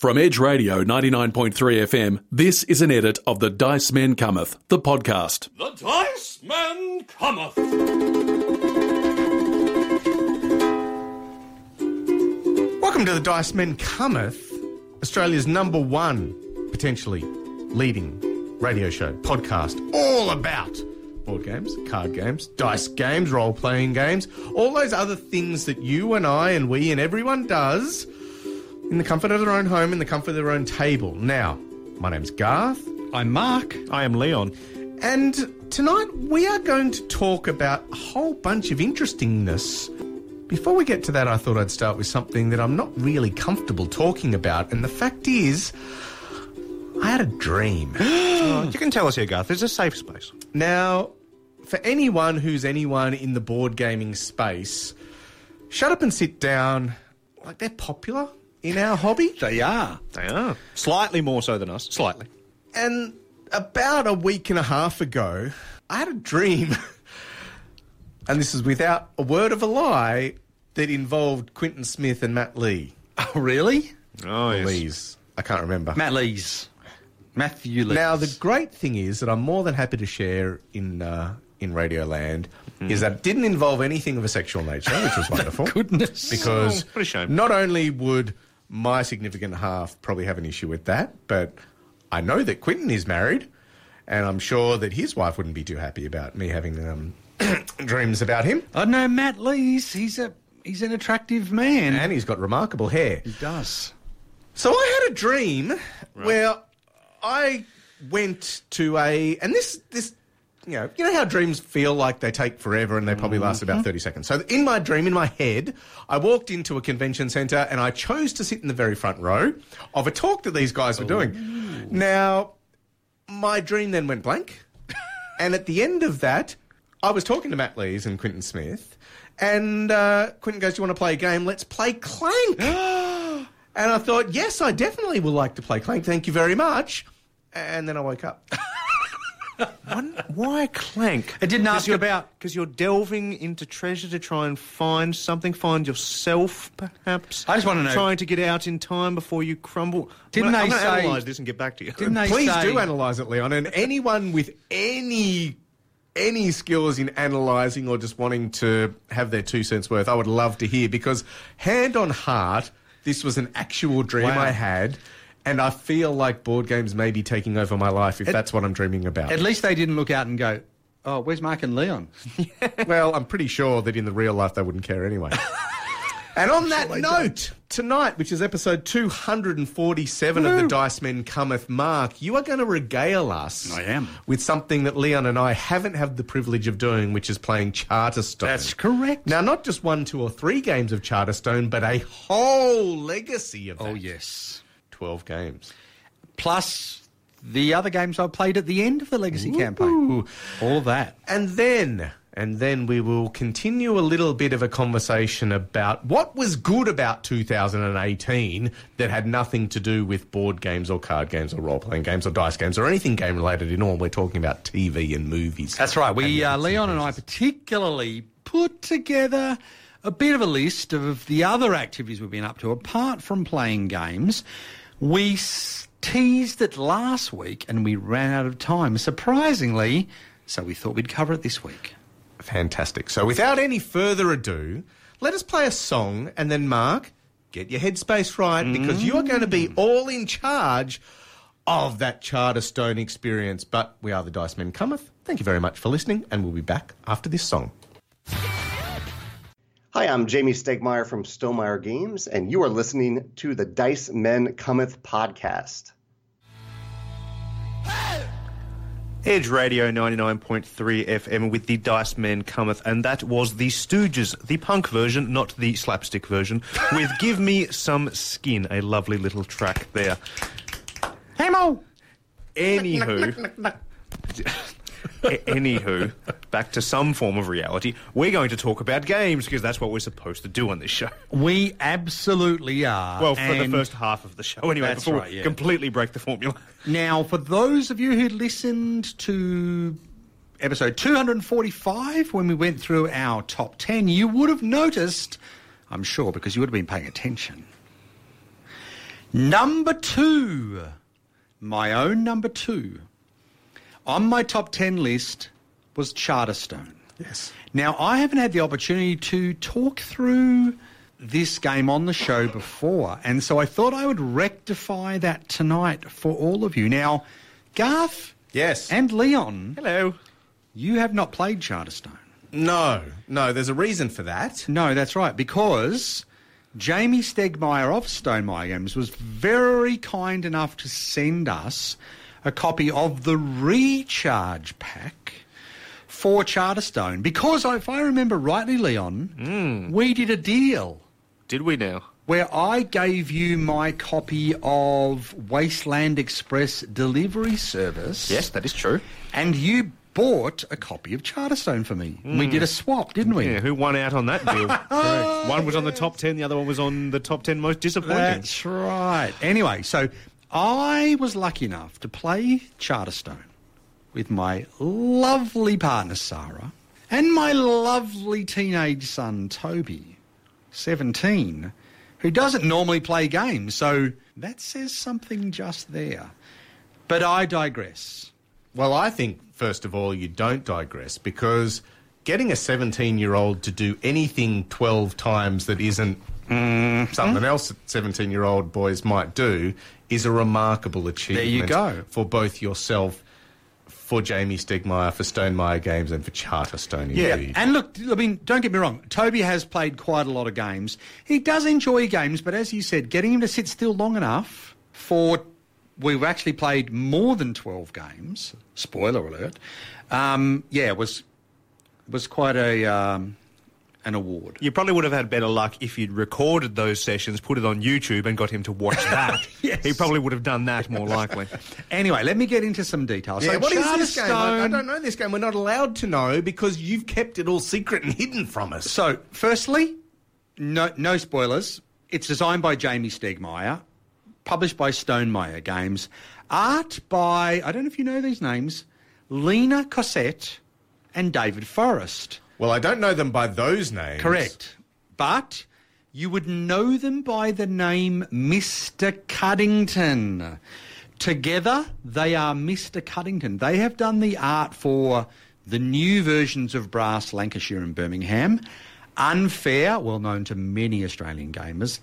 From Edge Radio 99.3 FM, this is an edit of The Dice Men Cometh, the podcast. The Dice Men Cometh! Welcome to The Dice Men Cometh, Australia's number one, potentially leading radio show, podcast, all about board games, card games, dice games, role-playing games, all those other things that you and I and we and everyone does in the comfort of their own home, in the comfort of their own table. Now, my name's Garth. I'm Mark. I am Leon. And tonight we are going to talk about a whole bunch of interestingness. Before we get to that, I thought I'd start with something that I'm not really comfortable talking about, and the fact is, I had a dream. You can tell us here, Garth. It's a safe space. Now, for anyone who's anyone in the board gaming space, Shut Up and Sit Down, like, they're popular in our hobby. They are. They are. Slightly more so than us. Slightly. And about a week and a half ago, I had a dream, and this is without a word of a lie, that involved Quinton Smith and Matt Lee. Oh, really? Oh, yes. Lees. I can't remember. Matthew Lees. Now, the great thing is that I'm more than happy to share in Radioland is that it didn't involve anything of a sexual nature, which was wonderful. Goodness. Because what a shame. Not only would my significant half probably have an issue with that, but I know that Quinton is married, and I'm sure that his wife wouldn't be too happy about me having dreams about him. I know Matt Lees. He's an attractive man. And he's got remarkable hair. He does. So I had a dream where I went to and this you know how dreams feel like they take forever and they probably last about 30 seconds. So in my dream, in my head, I walked into a convention centre and I chose to sit in the very front row of a talk that these guys were doing. Now, my dream then went blank. And at the end of that, I was talking to Matt Lees and Quinton Smith, and Quinton goes, "Do you want to play a game? Let's play Clank." And I thought, yes, I definitely would like to play Clank. Thank you very much. And then I woke up. Why Clank? I didn't ask you about... Because you're delving into treasure to try and find something, find yourself, perhaps. I just want to know... Trying to get out in time before you crumble. Didn't I'm they going to say... analyse this and get back to you. Didn't they Please say... do analyse it, Leon. And anyone with any skills in analysing or just wanting to have their 2 cents worth, I would love to hear, because hand on heart, this was an actual dream I had, and I feel like board games may be taking over my life if that's what I'm dreaming about. At least they didn't look out and go, "Oh, where's Mark and Leon?" Well, I'm pretty sure that in the real life they wouldn't care anyway. And on that note, tonight, which is episode 247 of The Dice Men Cometh, Mark, you are going to regale us I am. with something that Leon and I haven't had the privilege of doing, which is playing Charterstone. That's correct. Now, not just 1, 2 or 3 games of Charterstone, but a whole legacy of that. Oh, yes. 12 games. Plus the other games I played at the end of the Legacy campaign. All of that. And then we will continue a little bit of a conversation about what was good about 2018 that had nothing to do with board games or card games or role-playing games or dice games or anything game-related in all. We're talking about TV and movies. That's right. Leon and I particularly put together a bit of a list of the other activities we've been up to, apart from playing games. We teased it last week and we ran out of time, surprisingly, so we thought we'd cover it this week. Fantastic. So without any further ado, let us play a song, and then, Mark, get your headspace right, because you are going to be all in charge of that Charterstone experience. But we are The Dice Men Cometh. Thank you very much for listening, and we'll be back after this song. Hi, I'm Jamie Stegmaier from Stonemaier Games, and you are listening to the Dice Men Cometh podcast. Edge Radio 99.3 FM with the Dice Men Cometh, and that was the Stooges, the punk version, not the slapstick version, with Give Me Some Skin, a lovely little track there. Hey, Mo! Anywho, back to some form of reality. We're going to talk about games, because that's what we're supposed to do on this show. We absolutely are. Well, for the first half of the show, anyway, That's before right, we yeah. completely break the formula. Now, for those of you who listened to episode 245, when we went through our top 10, you would have noticed, I'm sure, because you would have been paying attention, Number 2, my own number 2, on my top 10 list was Charterstone. Yes. Now, I haven't had the opportunity to talk through this game on the show before, and so I thought I would rectify that tonight for all of you. Now, Garth Yes. and Leon, Hello. you have not played Charterstone. No, there's a reason for that. No, that's right, because Jamie Stegmaier of Stonemaier Games was very kind enough to send us a copy of the Recharge Pack for Charterstone. Because if I remember rightly, Leon, we did a deal Did we now? where I gave you my copy of Wasteland Express delivery service. Yes, that is true. And you bought a copy of Charterstone for me. We did a swap, didn't we? Yeah, who won out on that deal? One was on the top 10, the other one was on the top 10 most disappointing. That's right. Anyway, so I was lucky enough to play Charterstone with my lovely partner, Sarah, and my lovely teenage son, Toby, 17, who doesn't normally play games. So that says something just there. But I digress. Well, I think, first of all, you don't digress, because getting a 17-year-old to do anything 12 times that isn't something else that 17-year-old boys might do is a remarkable achievement. There you go. For both yourself, for Jamie Stegmaier, for Stonemaier Games, and for Charterstone, indeed. And look, I mean, don't get me wrong, Toby has played quite a lot of games. He does enjoy games, but as you said, getting him to sit still long enough for... We've actually played more than 12 games. Spoiler alert. Was quite an award. You probably would have had better luck if you'd recorded those sessions, put it on YouTube, and got him to watch that. Yes. He probably would have done that more likely. Anyway, let me get into some details. Yeah, So what is this game? I Charterstone- don't know this game. We're not allowed to know because you've kept it all secret and hidden from us. So, firstly, no spoilers. It's designed by Jamie Stegmaier, published by Stonemaier Games, art by, I don't know if you know these names, Lena Cossette and David Forrest. Well, I don't know them by those names. Correct. But you would know them by the name Mr. Cuddington. Together, they are Mr. Cuddington. They have done the art for the new versions of Brass, Lancashire and Birmingham, Unfair, well known to many Australian gamers,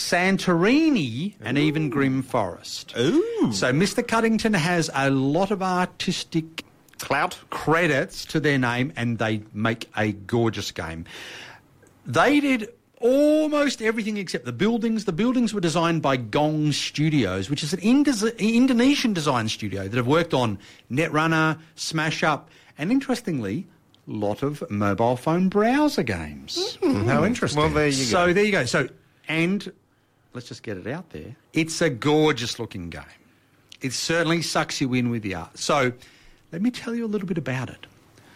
Santorini, and even Grim Forest. Ooh. So Mr. Cuddington has a lot of artistic Clout. credits to their name, and they make a gorgeous game. They did almost everything except the buildings. The buildings were designed by Gong Studios, which is an Indonesian design studio that have worked on Netrunner, Smash Up, and interestingly, a lot of mobile phone browser games. How interesting. Well, there you So go. there you go. So, and let's just get it out there. It's a gorgeous looking game. It certainly sucks you in with the art. So let me tell you a little bit about it.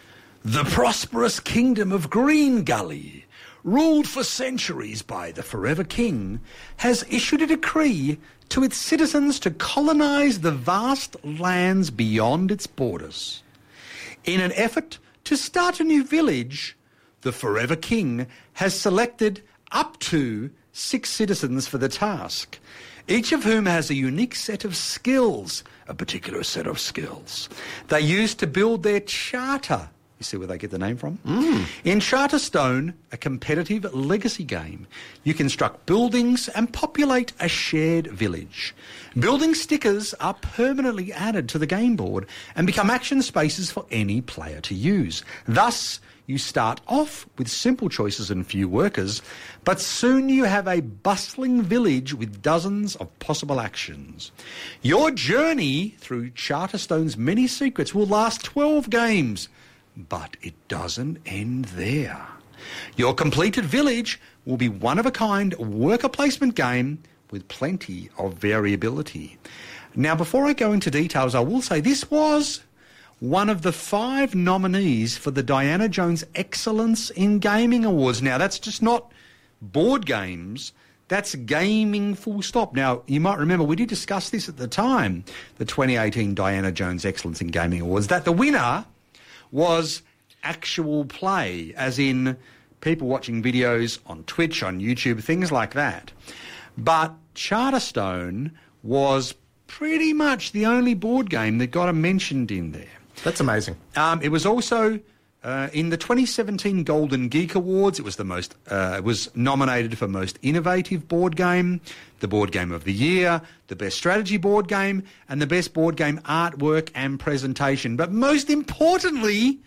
The prosperous kingdom of Green Gully, ruled for centuries by the Forever King, has issued a decree to its citizens to colonise the vast lands beyond its borders. In an effort to start a new village, the Forever King has selected up to 6 citizens for the task, each of whom has a unique set of skills, a particular set of skills they use to build their charter. You see where they get the name from? In Charterstone, a competitive legacy game, you construct buildings and populate a shared village. Building stickers are permanently added to the game board and become action spaces for any player to use. Thus, you start off with simple choices and few workers, but soon you have a bustling village with dozens of possible actions. Your journey through Charterstone's many secrets will last 12 games, but it doesn't end there. Your completed village will be one-of-a-kind worker placement game with plenty of variability. Now, before I go into details, I will say this was one of the 5 nominees for the Diana Jones Excellence in Gaming Awards. Now, that's just not board games. That's gaming full stop. Now, you might remember we did discuss this at the time, the 2018 Diana Jones Excellence in Gaming Awards, that the winner was actual play, as in people watching videos on Twitch, on YouTube, things like that. But Charterstone was pretty much the only board game that got a mentioned in there. That's amazing. It was also in the 2017 Golden Geek Awards. It was it was nominated for Most Innovative Board Game, the Board Game of the Year, the Best Strategy Board Game, and the Best Board Game Artwork and Presentation. But most importantly,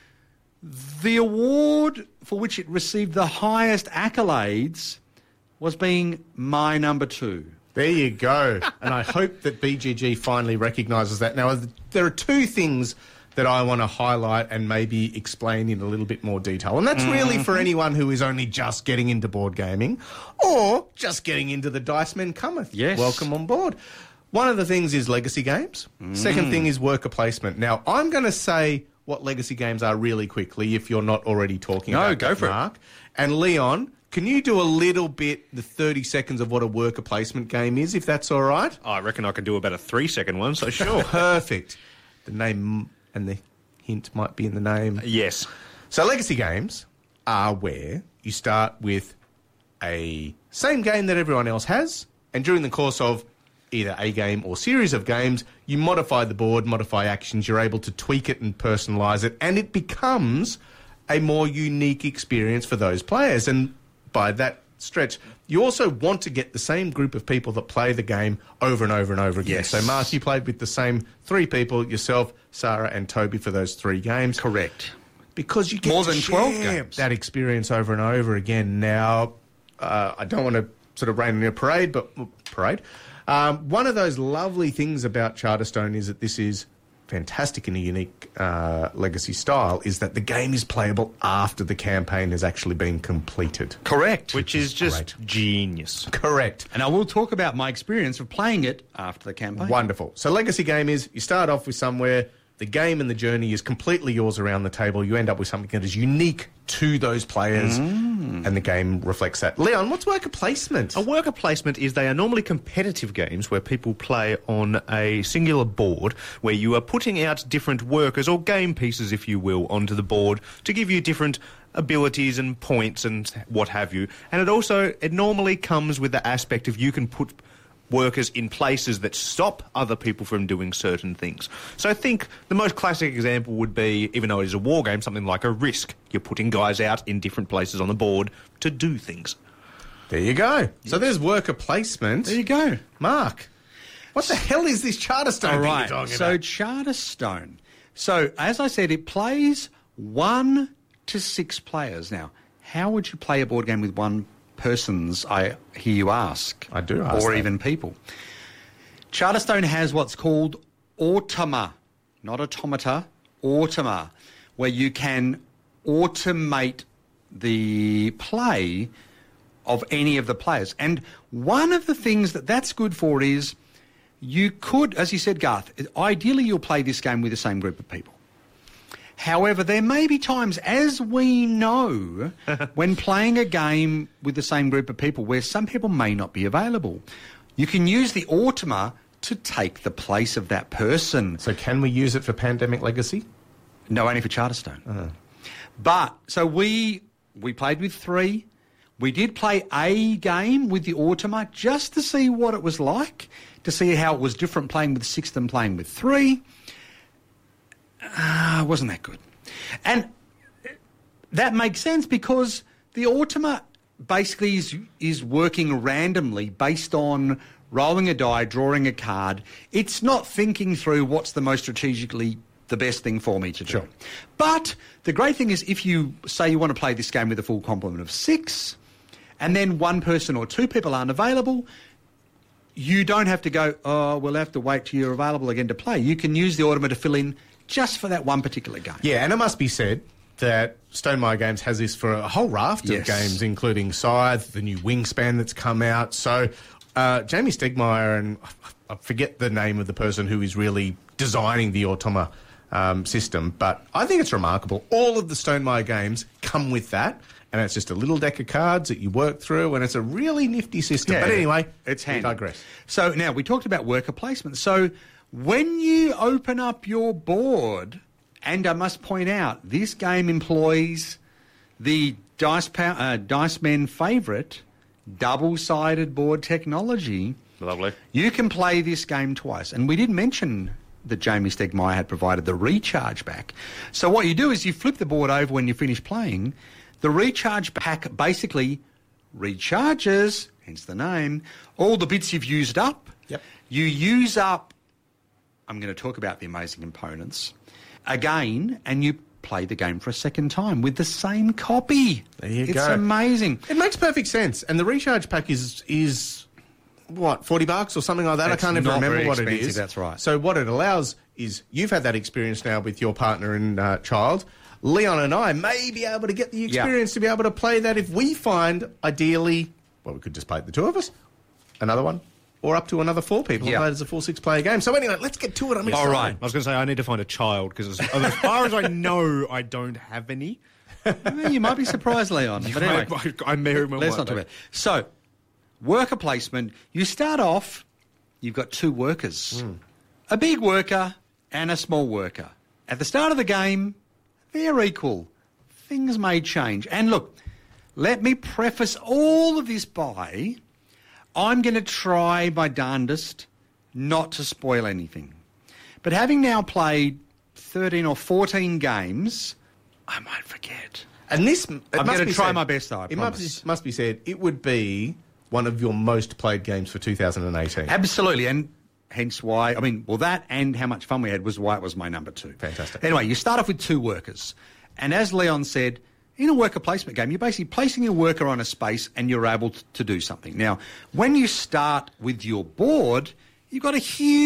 the award for which it received the highest accolades was being my number 2. There you go. And I hope that BGG finally recognises that. Now, there are two things that I want to highlight and maybe explain in a little bit more detail. And that's really for anyone who is only just getting into board gaming or just getting into the Dice Men Cometh. Yes. Welcome on board. One of the things is legacy games. Second thing is worker placement. Now, I'm going to say what legacy games are really quickly if you're not already talking about No, go that, for Mark. And Leon, can you do a little bit, the 30 seconds of what a worker placement game is, if that's all right? I reckon I can do about a 3-second one, so sure. Perfect. The name and the hint might be in the name. Yes. So legacy games are where you start with a same game that everyone else has, and during the course of either a game or series of games, you modify the board, modify actions, you're able to tweak it and personalise it, and it becomes a more unique experience for those players. And by that stretch, you also want to get the same group of people that play the game over and over and over again. Yes. So, Mark, you played with the same 3 people, yourself, Sarah and Toby, for those 3 games. Correct. Because you get More to than 12 share games. that experience over and over again. Now, I don't want to sort of rain on your parade, but one of those lovely things about Charterstone is that this is fantastic in a unique legacy style, is that the game is playable after the campaign has actually been completed. Correct. Which is just genius. Correct. And I will talk about my experience of playing it after the campaign. Wonderful. So legacy game is you start off with somewhere, the game and the journey is completely yours around the table. You end up with something that is unique to those players, and the game reflects that. Leon, what's worker placement? A worker placement is they are normally competitive games where people play on a singular board where you are putting out different workers or game pieces, if you will, onto the board to give you different abilities and points and what have you. And it normally comes with the aspect of you can put workers in places that stop other people from doing certain things. So I think the most classic example would be, even though it is a war game, something like a Risk. You're putting guys out in different places on the board to do things. There you go. So there's worker placement. There you go. Mark, what the hell is this Charterstone All thing right. you're talking So about? Charterstone. So as I said, it plays 1 to 6 players. Now, how would you play a board game with one persons, I hear you ask? I do ask Or that. even people. Charterstone has what's called automa, not automata, automa, where you can automate the play of any of the players. And one of the things that's good for is you could, as you said, Garth, ideally you'll play this game with the same group of people. However, there may be times, as we know, when playing a game with the same group of people where some people may not be available. You can use the automa to take the place of that person. So can we use it for Pandemic Legacy? No, only for Charterstone. But, so we played with 3. We did play a game with the automa just to see what it was like, to see how it was different playing with 6 than playing with 3. Wasn't that good. And that makes sense because the automa basically is working randomly based on rolling a die, drawing a card. It's not thinking through what's the most strategically the best thing for me to do. Sure. But the great thing is if you say you want to play this game with a full complement of 6 and then 1 person or 2 people aren't available, you don't have to go, oh, we'll have to wait till you're available again to play. You can use the automa to fill in just for that one particular game. Yeah, and it must be said that Stonemaier Games has this for a whole raft of games, including Scythe, the new Wingspan that's come out. So Jamie Stegmaier, and I forget the name of the person who is really designing the automa system, but I think it's remarkable. All of the Stonemaier games come with that, and it's just a little deck of cards that you work through, and it's a really nifty system. Yeah, but anyway, it's we handy. digress. So now we talked about worker placement. So when you open up your board, and I must point out, this game employs the Dice Men favourite, double-sided board technology. Lovely. You can play this game twice. And we did mention that Jamie Stegmaier had provided the recharge pack. So what you do is you flip the board over when you finish playing. The recharge pack basically recharges, hence the name, all the bits you've used up. Yep. You use up, I'm going to talk about the amazing components, again, and you play the game for a second time with the same copy. There you it's go. amazing. It makes perfect sense. And the recharge pack is what, $40 or something like that? It's I can't even not remember very what it expensive, is. that's right. So what it allows is you've had that experience now with your partner and child. Leon and I may be able to get the experience to be able to play that if we find, ideally, well, we could just play it the two of us, another one, or up to another 4 people and play it as a 4-6 player game. So anyway, let's get to it. I'm excited. All right. I was going to say, I need to find a child, because as far as I know, I don't have any. Well, you might be surprised, Leon. But anyway, I may or may let's not talk about it. So, worker placement. You start off, you've got 2 workers. A big worker and a small worker. At the start of the game, they're equal. Things may change. And look, let me preface all of this by, I'm going to try my darndest not to spoil anything. But having now played 13 or 14 games, I might forget. And this, I'm going to try my best, though, I It promise. must be said, it would be one of your most played games for 2018. Absolutely, and hence why, that and how much fun we had was why it was my number 2. Fantastic. Anyway, you start off with 2 workers. And as Leon said, in a worker placement game, you're basically placing a worker on a space and you're able to do something. Now, when you start with your board, you've got a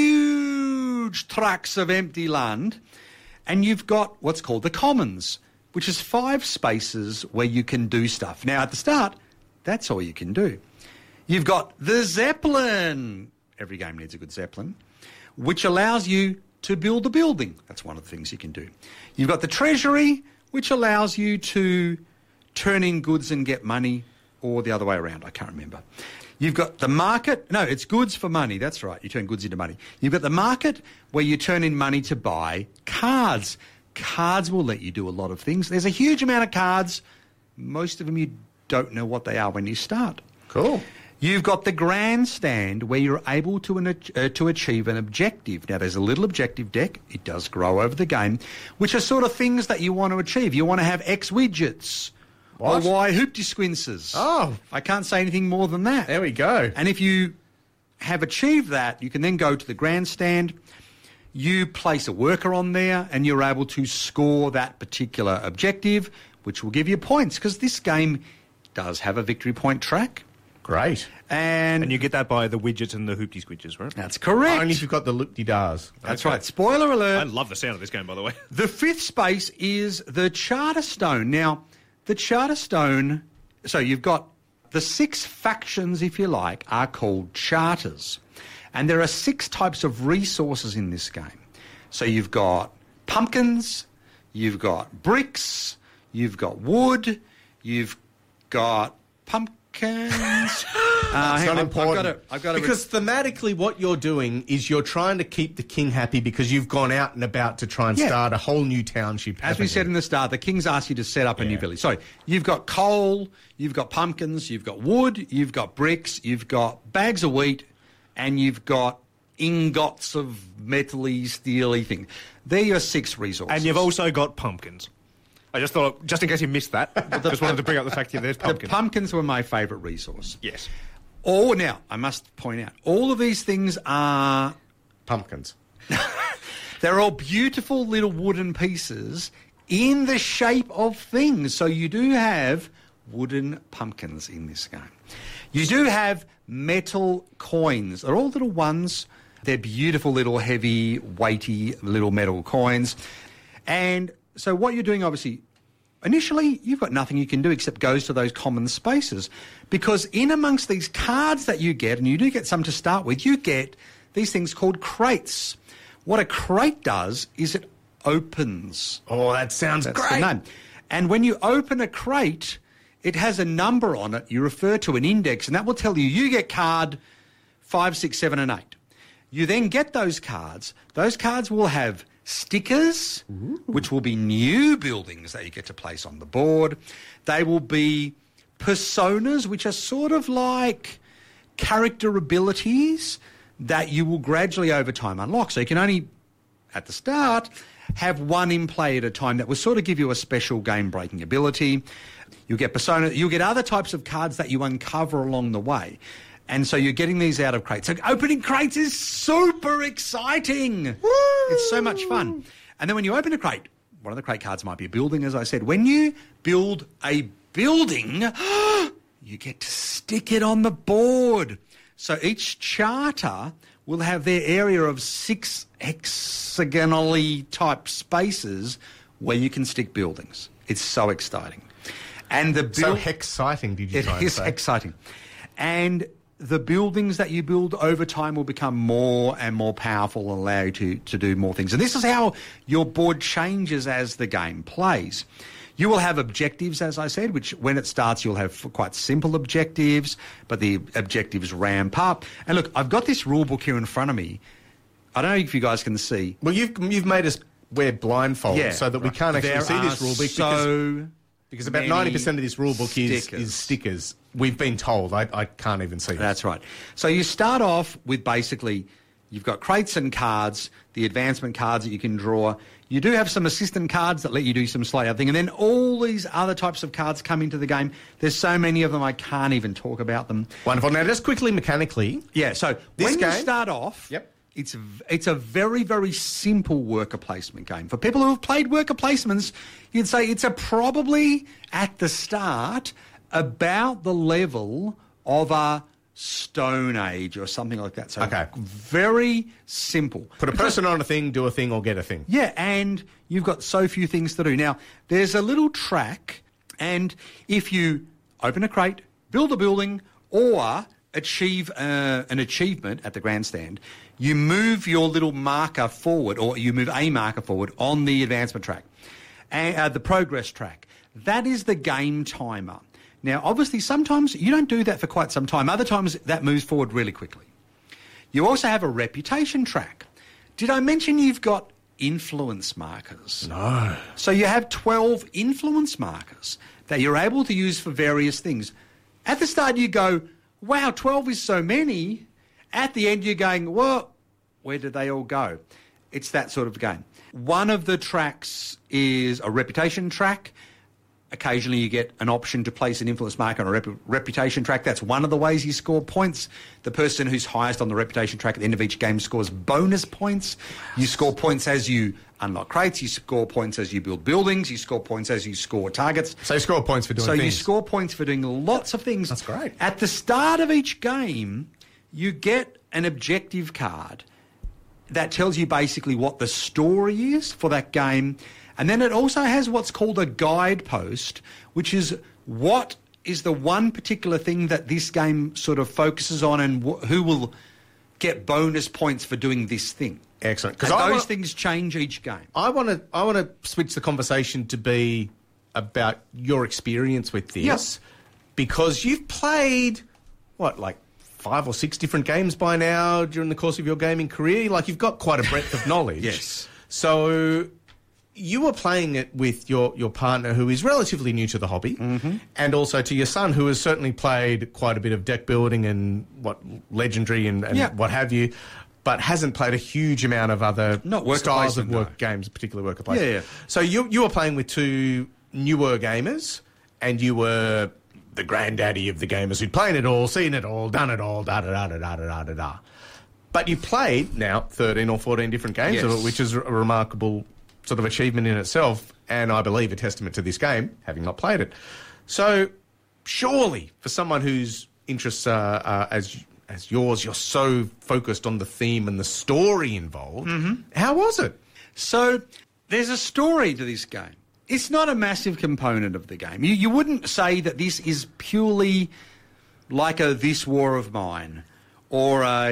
huge tracts of empty land, and you've got what's called the commons, which is 5 spaces where you can do stuff. Now, at the start, that's all you can do. You've got the Zeppelin. Every game needs a good Zeppelin, which allows you to build a building. That's one of the things you can do. You've got the Treasury, which allows you to turn in goods and get money, or the other way around. I can't remember. You've got the market. No, it's goods for money. That's right. You turn goods into money. You've got the market where you turn in money to buy cards. Cards will let you do a lot of things. There's a huge amount of cards. Most of them you don't know what they are when you start. Cool. You've got the grandstand where you're able to achieve an objective. Now, there's a little objective deck. It does grow over the game, which are sort of things that you want to achieve. You want to have X widgets What? or Y hoopty squinces. Oh. I can't say anything more than that. There we go. And if you have achieved that, you can then go to the grandstand. You place a worker on there and you're able to score that particular objective, which will give you points, because this game does have a victory point track. Great. And you get that by the widgets and the hoopty squidges, right? that's correct. Only if you've got the loop-de-dars. That's right. Spoiler alert. I love the sound of this game, by the way. The 5th space is the Charterstone. Now, the Charterstone, so you've got the 6 factions, if you like, are called charters. And there are 6 types of resources in this game. So you've got pumpkins, you've got bricks, you've got wood, you've got pumpkins. It's hang not on, important. I've got to because thematically what you're doing is you're trying to keep the king happy because you've gone out and about to try and start a whole new township. As we said in the start, the kings ask you to set up a new village. So you've got coal, you've got pumpkins, you've got wood, you've got bricks, you've got bags of wheat, and you've got ingots of metally, steely thing. They're your 6 resources. And you've also got pumpkins. I just thought, just in case you missed that, just wanted to bring up the fact that there's pumpkins. The pumpkins were my favourite resource. Yes. Now, I must point out, all of these things are... Pumpkins. They're all beautiful little wooden pieces in the shape of things. So you do have wooden pumpkins in this game. You do have metal coins. They're all little ones. They're beautiful little heavy, weighty little metal coins. And so what you're doing, obviously, initially, you've got nothing you can do except goes to those common spaces. Because in amongst these cards that you get, and you do get some to start with, you get these things called crates. What a crate does is it opens. Oh, that sounds That's great. the name. And when you open a crate, it has a number on it. You refer to an index, and that will tell you get card 5, 6, 7, and 8. You then get those cards. Those cards will have stickers, which will be new buildings that you get to place on the board. They will be personas, which are sort of like character abilities that you will gradually over time unlock. So you can only, at the start, have one in play at a time that will sort of give you a special game-breaking ability. You'll get persona. You'll get other types of cards that you uncover along the way. And so you're getting these out of crates. So opening crates is super exciting. Woo! It's so much fun. And then when you open a crate, one of the crate cards might be a building, as I said. When you build a building, you get to stick it on the board. So each charter will have their area of 6 hexagonally type spaces where you can stick buildings. It's so exciting. And the So exciting, did you try and say? It is exciting. And the buildings that you build over time will become more and more powerful and allow you to do more things. And this is how your board changes as the game plays. You will have objectives, as I said, which when it starts you'll have quite simple objectives, but the objectives ramp up. And look, I've got this rule book here in front of me. I don't know if you guys can see. Well, you've made us wear blindfolds so that we can't actually see this rule book because about 90% of this rule book is stickers. We've been told. I can't even see it. That's right. So you start off with basically, you've got crates and cards, the advancement cards that you can draw. You do have some assistant cards that let you do some slight other thing. And then all these other types of cards come into the game. There's so many of them, I can't even talk about them. Wonderful. Now, just quickly, mechanically. Yeah, so when you start off, it's a very, very simple worker placement game. For people who have played worker placements, you'd say it's probably, at the start, about the level of a Stone Age or something like that. So very simple. Put a person on a thing, do a thing, or get a thing. Yeah, and you've got so few things to do. Now, there's a little track, and if you open a crate, build a building, or achieve an achievement at the grandstand, you move your little marker forward, or you move a marker forward on the advancement track, and the progress track. That is the game timer. Now, obviously, sometimes you don't do that for quite some time. Other times, that moves forward really quickly. You also have a reputation track. Did I mention you've got influence markers? No. So you have 12 influence markers that you're able to use for various things. At the start, you go, wow, 12 is so many. At the end, you're going, well, where did they all go? It's that sort of game. One of the tracks is a reputation track. Occasionally you get an option to place an influence marker on a reputation track. That's one of the ways you score points. The person who's highest on the reputation track at the end of each game scores bonus points. You score points as you unlock crates. You score points as you build buildings. You score points as you score targets. So you score points for doing things. So you score points for doing lots of things. That's great. At the start of each game, you get an objective card that tells you basically what the story is for that game. And then it also has what's called a guidepost, which is what is the one particular thing that this game sort of focuses on and who will get bonus points for doing this thing. Excellent. Because those things change each game. I want to switch the conversation to be about your experience with this, because you've played, like 5 or 6 different games by now during the course of your gaming career? Like, you've got quite a breadth of knowledge. Yes. So you were playing it with your partner, who is relatively new to the hobby, and also to your son, who has certainly played quite a bit of deck building and Legendary and what have you, but hasn't played a huge amount of other styles of work games, particular worker placement. Yeah. So you were playing with 2 newer gamers, and you were the granddaddy of the gamers who'd played it all, seen it all, done it all, da-da-da-da-da-da-da-da. But you played now 13 or 14 different games, which is a remarkable sort of achievement in itself, and I believe a testament to this game, having not played it. So surely, for someone whose interests are as yours, you're so focused on the theme and the story involved. How was it? So there's a story to this game. It's not a massive component of the game. You wouldn't say that this is purely like a This War of Mine or a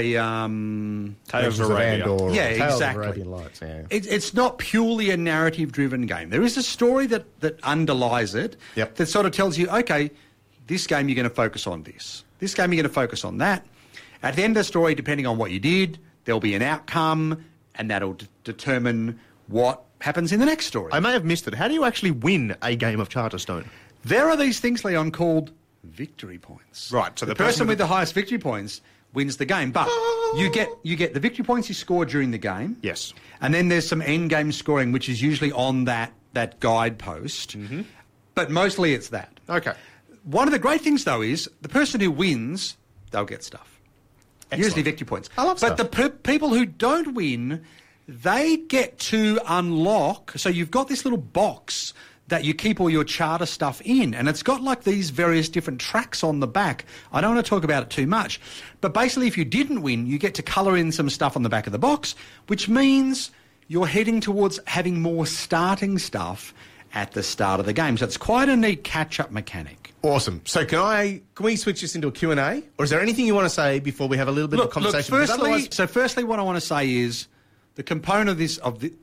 Tales of Andor. Yeah, Tales exactly. of Arabian Lights, yeah. It's not purely a narrative-driven game. There is a story that underlies it that sort of tells you, okay, this game you're going to focus on this. This game you're going to focus on that. At the end of the story, depending on what you did, there'll be an outcome, and that'll determine what happens in the next story. I may have missed it. How do you actually win a game of Charterstone? There are these things, Leon, called victory points. Right, so the person with the highest victory points wins the game. But you get the victory points you score during the game. Yes. And then there's some end game scoring, which is usually on that guidepost. Mm-hmm. But mostly it's that. Okay. One of the great things, though, is the person who wins, they'll get stuff. Excellent. Usually victory points. I love but stuff. the people who don't win, they get to unlock. So you've got this little box that you keep all your charter stuff in, and it's got like these various different tracks on the back. I don't want to talk about it too much, but basically if you didn't win, you get to colour in some stuff on the back of the box, which means you're heading towards having more starting stuff at the start of the game. So it's quite a neat catch-up mechanic. Awesome. So can we switch this into a Q&A? Or is there anything you want to say before we have a little bit of conversation? Firstly, what I want to say is the components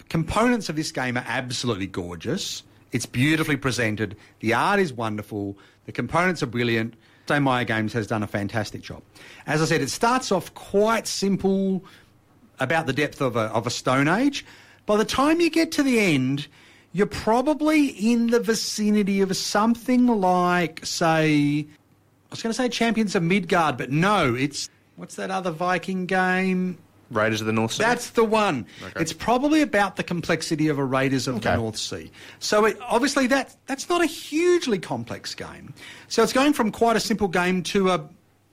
of this game are absolutely gorgeous. It's beautifully presented. The art is wonderful. The components are brilliant. St. Meyer Games has done a fantastic job. As I said, it starts off quite simple, about the depth of a Stone Age. By the time you get to the end, you're probably in the vicinity of something like, say, I was going to say Champions of Midgard, but no, it's, what's that other Viking game? Raiders of the North Sea? That's the one. Okay. It's probably about the complexity of a Raiders of the North Sea. So obviously that's not a hugely complex game. So it's going from quite a simple game to a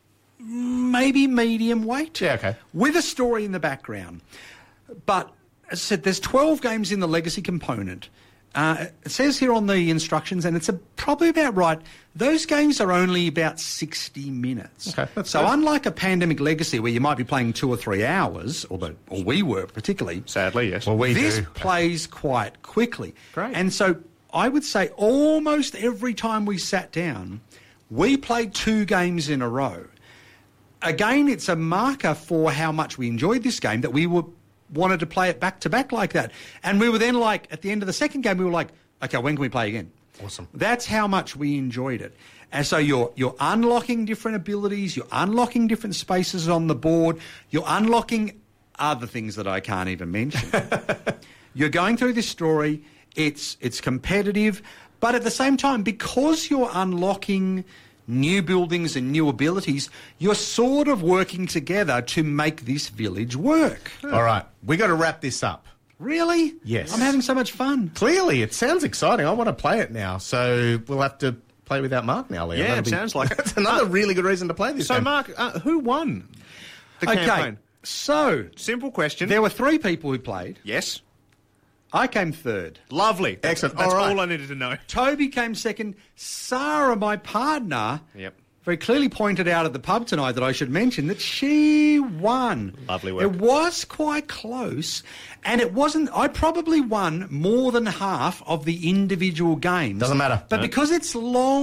maybe medium weight. Yeah, okay. With a story in the background. But as I said, there's 12 games in the legacy component. It says here on the instructions, and it's probably about right, those games are only about 60 minutes. Okay, that's so good. unlike a Pandemic Legacy where you might be playing 2 or 3 hours, or we were particularly, Sadly, yes. Well, this plays quite quickly. Great. And so I would say almost every time we sat down, we played 2 games in a row. Again, it's a marker for how much we enjoyed this game, that we wanted to play it back to back like that. And we were then like, at the end of the second game, we were like, okay, when can we play again? Awesome. That's how much we enjoyed it. And so you're unlocking different abilities, you're unlocking different spaces on the board, you're unlocking other things that I can't even mention. You're going through this story, it's competitive, but at the same time, because you're unlocking new buildings and new abilities, you're sort of working together to make this village work. All right, we got to wrap this up. Really? Yes. I'm having so much fun. Clearly, it sounds exciting. I want to play it now, so we'll have to play without Mark now, Leo. Yeah, it sounds like it. That's another really good reason to play this So, game. Mark, who won the campaign? So Simple question. there were 3 people who played. Yes. I came third. Lovely. Excellent. That's All right. all I needed to know. Toby came second. Sarah, my partner, Yep. very clearly pointed out at the pub tonight that I should mention that she won. Lovely work. It was quite close, and it wasn't. I probably won more than half of the individual games. Doesn't matter. But because it's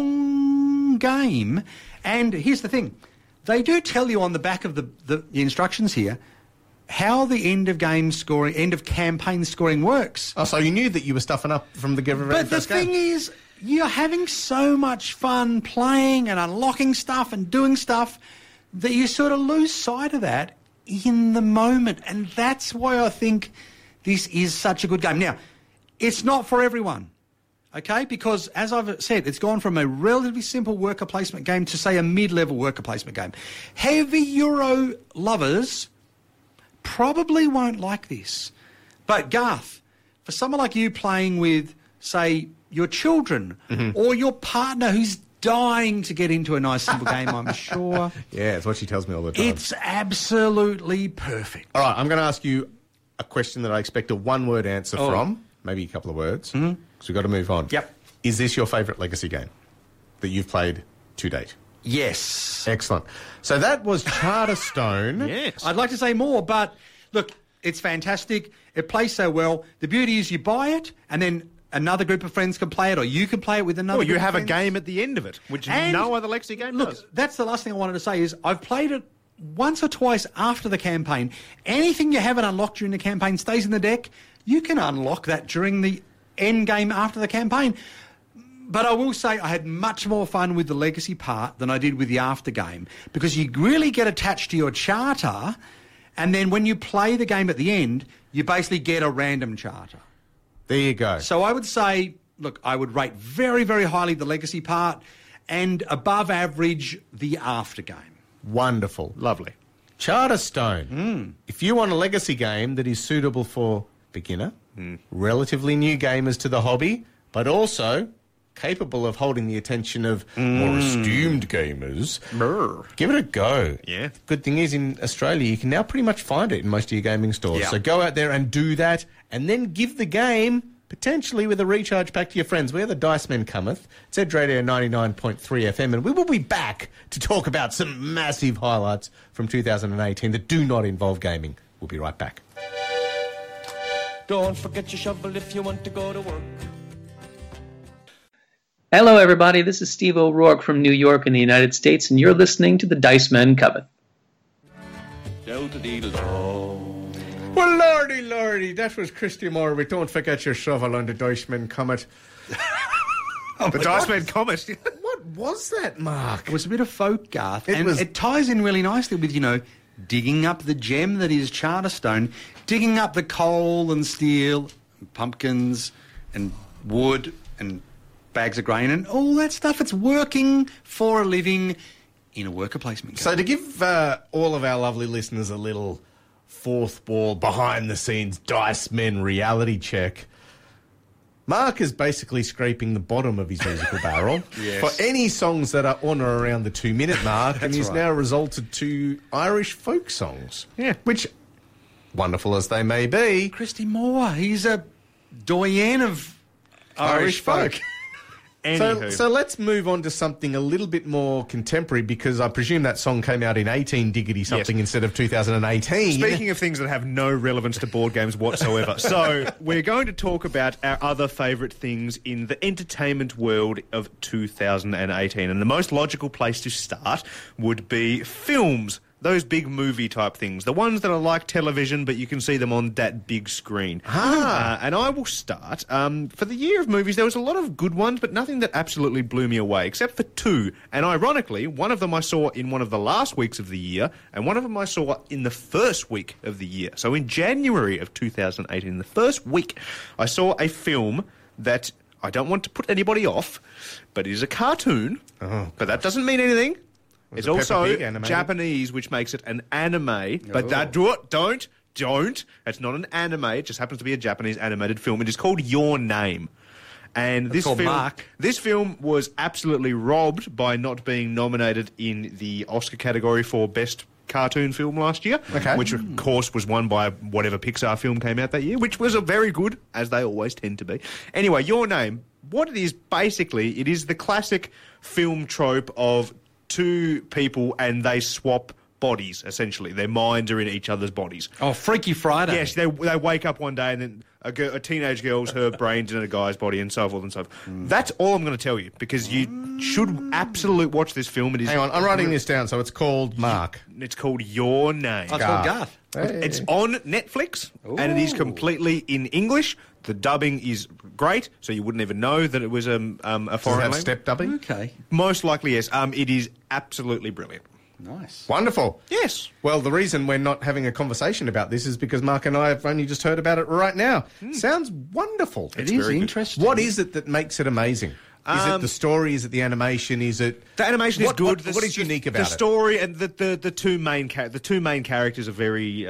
long game, and here's the thing, they do tell you on the back of the instructions here how the end of campaign scoring works. Oh, so you knew that you were stuffing up from the very But the first game. thing is, you're having so much fun playing and unlocking stuff and doing stuff that you sort of lose sight of that in the moment. And that's why I think this is such a good game. Now, it's not for everyone, okay? Because, as I've said, it's gone from a relatively simple worker placement game to, say, a mid-level worker placement game. Heavy Euro lovers probably won't like this. But, Garth, for someone like you playing with, say, your children or your partner who's dying to get into a nice simple game, I'm sure, Yeah, it's what she tells me all the time. it's absolutely perfect. All right, I'm going to ask you a question that I expect a one-word answer from, maybe a couple of words, because we've got to move on. Yep. Is this your favourite Legacy game that you've played to date? Yes. Excellent. So that was Charterstone. Yes. I'd like to say more, but look, it's fantastic. It plays so well. The beauty is you buy it and then another group of friends can play it, or you can play it with another Well, you group have of a friends. game at the end of it, which And no other Legacy game Look, does. that's the last thing I wanted to say is I've played it once or twice after the campaign. Anything you haven't unlocked during the campaign stays in the deck. You can unlock that during the end game after the campaign. But I will say I had much more fun with the Legacy part than I did with the after game, because you really get attached to your charter, and then when you play the game at the end, you basically get a random charter. There you go. So I would say, look, I would rate very, very highly the Legacy part, and above average, the after game. Wonderful. Lovely. Charterstone. If you want a legacy game that is suitable for beginner, relatively new gamers to the hobby, but also capable of holding the attention of more esteemed gamers, give it a go. Yeah. Good thing is, in Australia, you can now pretty much find it in most of your gaming stores. Yeah. So go out there and do that, and then give the game potentially with a recharge pack to your friends. We're the Dice Men Cometh. It's Edge Radio 99.3 FM, and we will be back to talk about some massive highlights from 2018 that do not involve gaming. We'll be right back. Don't forget your shovel if you want to go to work. Hello, everybody. This is Steve O'Rourke from New York in the United States, and you're listening to the Dice Men Cometh. Well, lordy, that was Christy Moore with Don't Forget Your Shovel on the Dice Men Comet. The Dice Men Comet. What was that, Mark? It was a bit of folk, Garth, It and was- it ties in really nicely with, digging up the gem that is Charterstone, digging up the coal and steel, and pumpkins and wood and bags of grain and all that stuff. It's working for a living in a worker placement. So to give all of our lovely listeners a little fourth wall, behind-the-scenes Dice Men reality check, Mark is basically scraping the bottom of his musical barrel for any songs that are on or around the 2-minute mark, and he's now resulted to Irish folk songs. Yeah. Which, wonderful as they may be, Christy Moore, he's a doyen of Irish folk. Anywho. So let's move on to something a little bit more contemporary, because I presume that song came out in 18 diggity something instead of 2018. Speaking of things that have no relevance to board games whatsoever, so we're going to talk about our other favourite things in the entertainment world of 2018. And the most logical place to start would be films. Those big movie type things. The ones that are like television, but you can see them on that big screen. And I will start. For the year of movies, there was a lot of good ones, but nothing that absolutely blew me away, except for two. And ironically, one of them I saw in one of the last weeks of the year, and one of them I saw in the first week of the year. So in January of 2018, the first week, I saw a film that I don't want to put anybody off, but it is a cartoon. But that doesn't mean anything. It's it Peppa also Pig animated? Japanese, which makes it an anime. But that don't. It's not an anime. It just happens to be a Japanese animated film. It is called Your Name. And this called film, Mark. this film was absolutely robbed by not being nominated in the Oscar category for Best Cartoon Film last year, which of course was won by whatever Pixar film came out that year, which was a very good, as they always tend to be. Anyway, Your Name. What it is, basically, it is the classic film trope of two people and they swap bodies, essentially. Their minds are in each other's bodies. Oh, Freaky Friday. Yes, they wake up one day and then a teenage girl's her brain's in a guy's body and so forth and so forth. That's all I'm going to tell you, because you should absolutely watch this film. It is. Hang on, I'm writing this down. So it's called Mark. It's called Your Name. Oh, it's called Garth. It's on Netflix, and it is completely in English. The dubbing is great, so you wouldn't even know that it was a foreign Does it have language. step dubbing? Okay. Most likely, yes. It is absolutely brilliant. Nice. Wonderful. Yes. Well, the reason we're not having a conversation about this is because Mark and I have only just heard about it right now. Sounds wonderful. It is interesting. What is it that makes it amazing? Is it the story? Is it the animation? Is it The animation is good. What is unique about the it? story and the two main characters are very.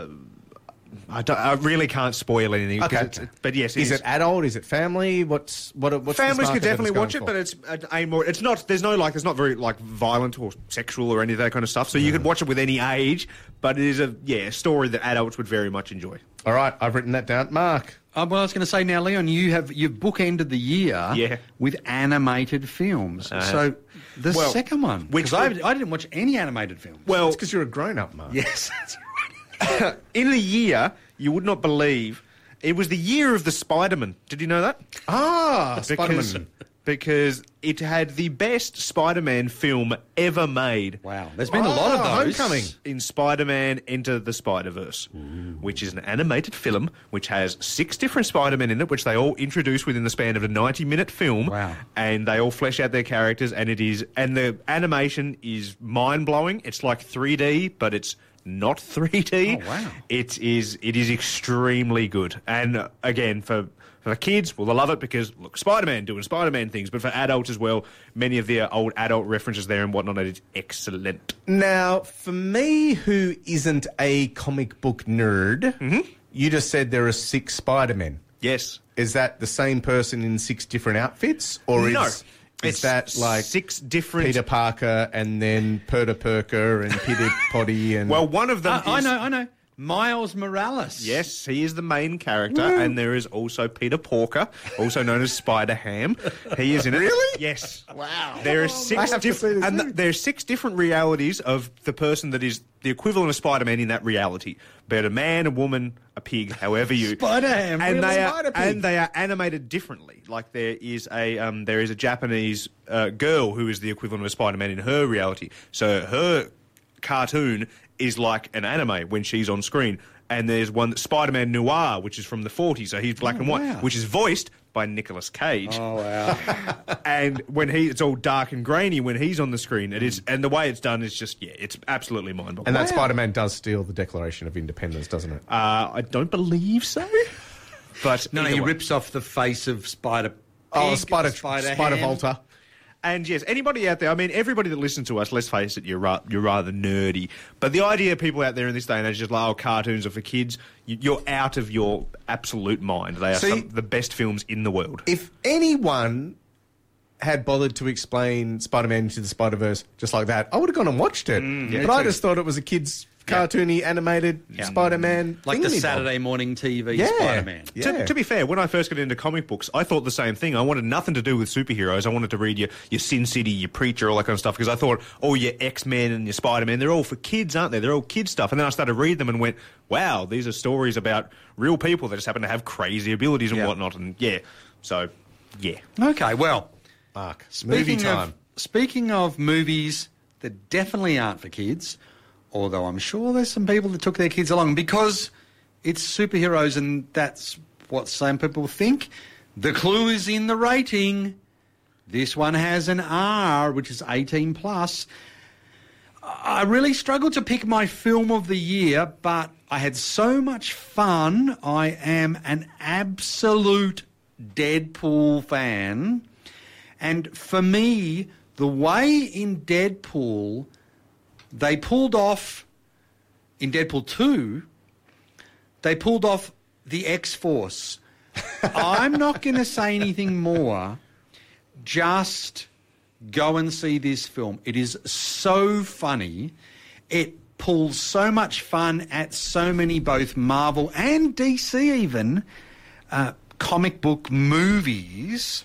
I really can't spoil anything. Okay. But yes, Is it adult? Is it family? What's families this market could definitely that watch it's it, going but it's more. It's not. There's no it's not very violent or sexual or any of that kind of stuff. So you could watch it with any age, but it is a story that adults would very much enjoy. for? All right, I've written that down. Mark. Well, I was going to say now, Leon, you've bookended the year with animated films. So the second one, which I didn't watch any animated films. Well, It's because you're a grown-up, Mark. yes, that's right. in the year, you would not believe, it was the year of the Spider-Man. Did you know that? Spider-Man. Because it had the best Spider-Man film ever made. Wow, there's been a lot of those. Homecoming. In Spider-Man Enter the Spider-Verse, which is an animated film which has 6 different Spider-Men in it, which they all introduce within the span of a 90-minute film. Wow. And they all flesh out their characters, and the animation is mind-blowing. It's like 3D, but it's not 3D. Oh, wow. It is extremely good. And again, for kids, well, they love it because, look, Spider-Man doing Spider-Man things, but for adults as well, many of the old adult references there and whatnot, it's excellent. Now, for me, who isn't a comic book nerd, you just said there are 6 Spider-Men. Yes. Is that the same person in 6 different outfits? Or No. is It's that like 6 different... Peter Parker and then Perta Perker and Peter Potty and... Well, one of them is... I know. Miles Morales. Yes, he is the main character, and there is also Peter Porker, also known as Spider-Ham. He is in it. Really? Yes. Wow. There are I 6 have to see this movie. there are 6 different realities of the person that is the equivalent of Spider-Man in that reality. Be it a man, a woman, a pig, however you... Spider-Ham, and really? they are animated differently. Like there is a Japanese girl who is the equivalent of a Spider-Man in her reality. So her cartoon is like an anime when she's on screen. And there's one, Spider-Man Noir, which is from the 40s, so he's black and white, wow. which is voiced by Nicolas Cage. Oh, wow. And when it's all dark and grainy when he's on the screen. It is, and the way it's done is just, it's absolutely mind-boggling. And that Spider-Man does steal the Declaration of Independence, doesn't it? I don't believe so. But No, either he way. rips off the face of Spider... Oh, Pig, Spider Volta. And yes, anybody out there, I mean, everybody that listens to us, let's face it, you're rather nerdy. But the idea of people out there in this day and age just like, cartoons are for kids, you're out of your absolute mind. They are some of the best films in the world. If anyone had bothered to explain Spider-Man Into the Spider-Verse just like that, I would have gone and watched it. But I just thought it was a kid's cartoony, animated Spider-Man Like the thingamybob. Saturday morning TV Yeah. Spider-Man. Yeah. To be fair, when I first got into comic books, I thought the same thing. I wanted nothing to do with superheroes. I wanted to read your Sin City, your Preacher, all that kind of stuff, because I thought, your X-Men and your Spider-Man, they're all for kids, aren't they? They're all kid stuff. And then I started to read them and went, wow, these are stories about real people that just happen to have crazy abilities and whatnot. And Okay, well... Mark, movie time. Speaking of movies that definitely aren't for kids, although I'm sure there's some people that took their kids along because it's superheroes and that's what some people think. The clue is in the rating. This one has an R, which is 18 plus. I really struggled to pick my film of the year, but I had so much fun. I am an absolute Deadpool fan. And for me, the way in Deadpool, they pulled off, in Deadpool 2, they pulled off the X-Force. I'm not going to say anything more. Just go and see this film. It is so funny. It pulls so much fun at so many, both Marvel and DC even, comic book movies.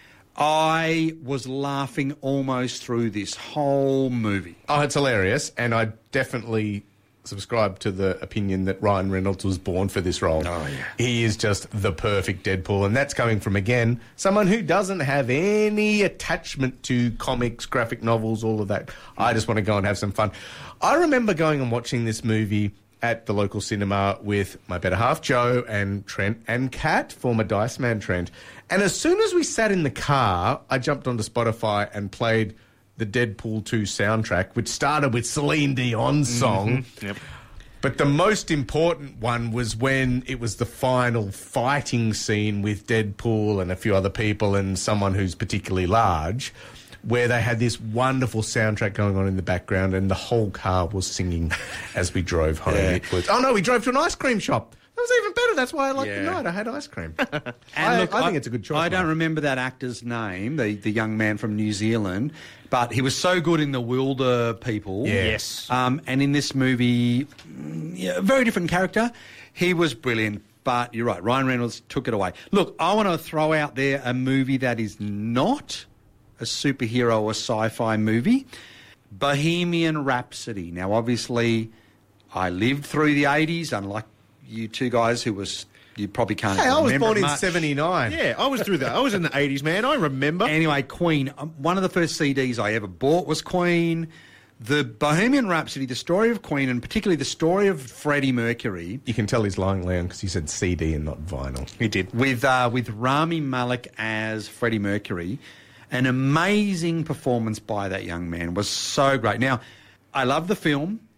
I was laughing almost through this whole movie. Oh, it's hilarious, and I definitely subscribe to the opinion that Ryan Reynolds was born for this role. Oh, yeah. He is just the perfect Deadpool, and that's coming from, again, someone who doesn't have any attachment to comics, graphic novels, all of that. I just want to go and have some fun. I remember going and watching this movie at the local cinema with my better half, Joe, and Trent, and Kat, former Dice Man Trent. And as soon as we sat in the car, I jumped onto Spotify and played the Deadpool 2 soundtrack, which started with Celine Dion's song. Yep. But the most important one was when it was the final fighting scene with Deadpool and a few other people and someone who's particularly large, where they had this wonderful soundtrack going on in the background and the whole car was singing as we drove home. Yeah. It was, we drove to an ice cream shop. That was even better. That's why I liked the Yeah. night. I had ice cream. And I look, think it's a good choice. I don't Mark. remember that actor's name, the young man from New Zealand, but he was so good in The Wilder People. Yeah. Yes. And in this movie, a very different character. He was brilliant, but you're right, Ryan Reynolds took it away. Look, I want to throw out there a movie that is not a superhero or sci-fi movie, Bohemian Rhapsody. Now, obviously, I lived through the 80s, unlike you two guys who you probably can't Hey, I was remember born in much. 79. Yeah, I was through that. I was in the 80s, man. I remember. Anyway, Queen, one of the first CDs I ever bought was Queen. The Bohemian Rhapsody, the story of Queen, and particularly the story of Freddie Mercury, You can tell he's lying, Leon, because he said CD and not vinyl. He did. with Rami Malek as Freddie Mercury, an amazing performance by that young man, was so great. Now, I love the film.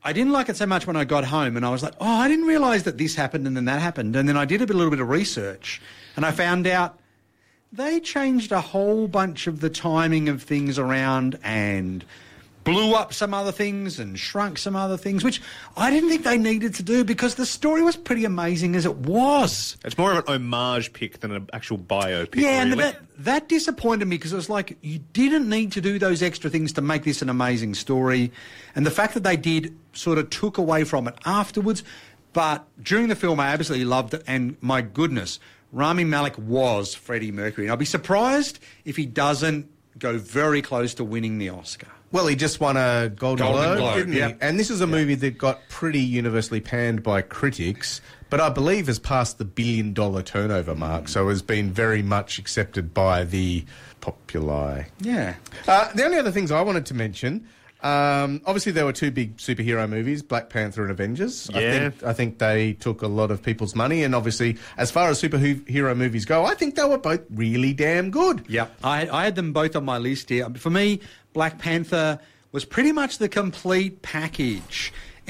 I didn't like it so much when I got home and I was like, oh, I didn't realise that this happened and then that happened. And then I did a little bit of research and I found out they changed a whole bunch of the timing of things around and blew up some other things and shrunk some other things, which I didn't think they needed to do because the story was pretty amazing as it was. It's more of an homage pick than an actual biopic, Yeah, really. and that disappointed me because it was like, you didn't need to do those extra things to make this an amazing story. And the fact that they did sort of took away from it afterwards. But during the film, I absolutely loved it. And my goodness, Rami Malek was Freddie Mercury. And I'll be surprised if he doesn't go very close to winning the Oscar. Well, he just won a Golden Globe, didn't he? Yep. And this is a movie that got pretty universally panned by critics, but I believe has passed the $1 billion turnover mark, so has been very much accepted by the populi. Yeah. The only other things I wanted to mention, obviously there were two big superhero movies, Black Panther and Avengers. Yeah. I think they took a lot of people's money, and obviously, as far as superhero movies go, I think they were both really damn good. Yep. I had them both on my list here. For me, Black Panther was pretty much the complete package.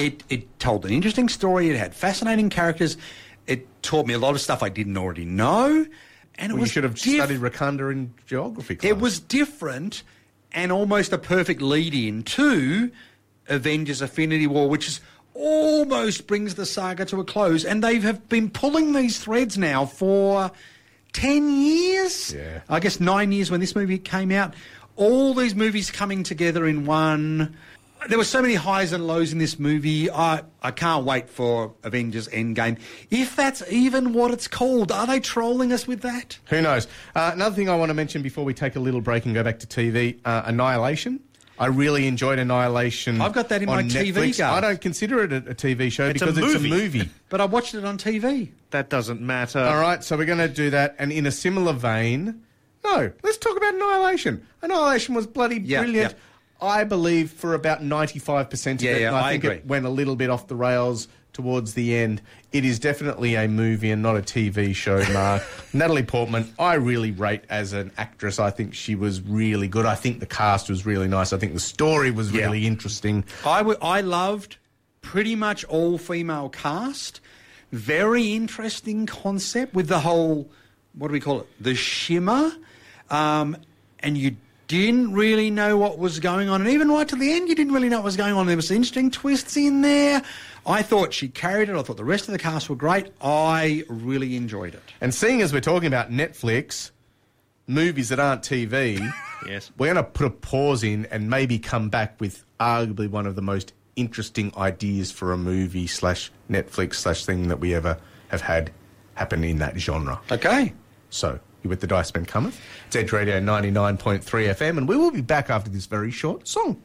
It told an interesting story. It had fascinating characters. It taught me a lot of stuff I didn't already know. And You should have studied Wakanda in geography class. It was different and almost a perfect lead-in to Avengers Infinity War, which is almost brings the saga to a close. And they have been pulling these threads now for 10 years. Yeah. I guess 9 years when this movie came out. All these movies coming together in one. There were so many highs and lows in this movie. I can't wait for Avengers Endgame. If that's even what it's called. Are they trolling us with that? Who knows? Another thing I want to mention before we take a little break and go back to TV, Annihilation. I really enjoyed Annihilation. I've got that in my on TV Netflix. guard. I don't consider it a TV show It's a because it's a movie. movie. But I watched it on TV. That doesn't matter. All right, so we're going to do that. And in a similar vein, no, let's talk about Annihilation. Annihilation was bloody brilliant. Yeah. I believe for about 95% of it. Yeah, And I think agree. it went a little bit off the rails towards the end. It is definitely a movie and not a TV show, Mark. Natalie Portman, I really rate as an actress. I think she was really good. I think the cast was really nice. I think the story was really interesting. I loved pretty much all female cast. Very interesting concept with the whole, what do we call it, the shimmer. And you didn't really know what was going on. And even right to the end, you didn't really know what was going on. There was interesting twists in there. I thought she carried it. I thought the rest of the cast were great. I really enjoyed it. And seeing as we're talking about Netflix, movies that aren't TV, Yes. we're going to put a pause in and maybe come back with arguably one of the most interesting ideas for a movie / Netflix / thing that we ever have had happen in that genre. Okay. So, you're with the Dice Men Cometh. It's Edge Radio 99.3 FM, and we will be back after this very short song.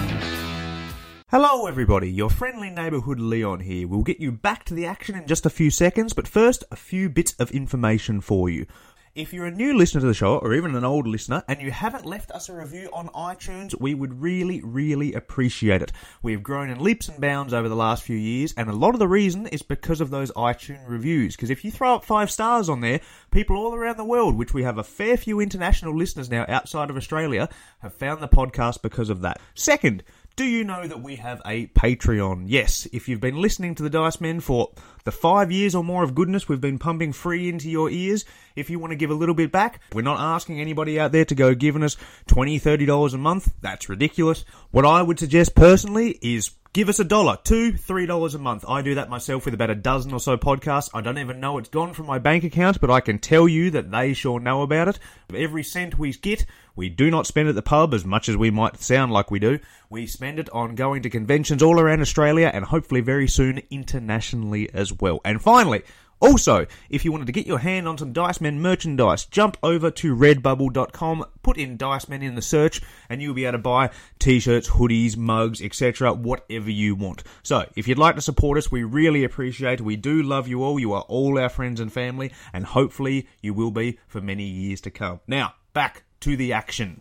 Hello everybody, your friendly neighbourhood Leon here. We'll get you back to the action in just a few seconds, but first, a few bits of information for you. If you're a new listener to the show, or even an old listener, and you haven't left us a review on iTunes, we would really, really appreciate it. We've grown in leaps and bounds over the last few years, and a lot of the reason is because of those iTunes reviews. Because if you throw up 5 stars on there, people all around the world, which we have a fair few international listeners now outside of Australia, have found the podcast because of that. Second, do you know that we have a Patreon? Yes, if you've been listening to the Dice Men for the 5 years or more of goodness we've been pumping free into your ears, if you want to give a little bit back, we're not asking anybody out there to go giving us $20, $30 a month. That's ridiculous. What I would suggest personally is give us $1, $2, $3 a month. I do that myself with about a dozen or so podcasts. I don't even know it's gone from my bank account, but I can tell you that they sure know about it. Every cent we get, we do not spend at the pub as much as we might sound like we do. We spend it on going to conventions all around Australia and hopefully very soon internationally as well. And finally, also, if you wanted to get your hand on some Dice Men merchandise, jump over to redbubble.com, put in Dice Men in the search, and you'll be able to buy t-shirts, hoodies, mugs, etc., whatever you want. So, if you'd like to support us, we really appreciate it. We do love you all. You are all our friends and family, and hopefully you will be for many years to come. Now, back to the action.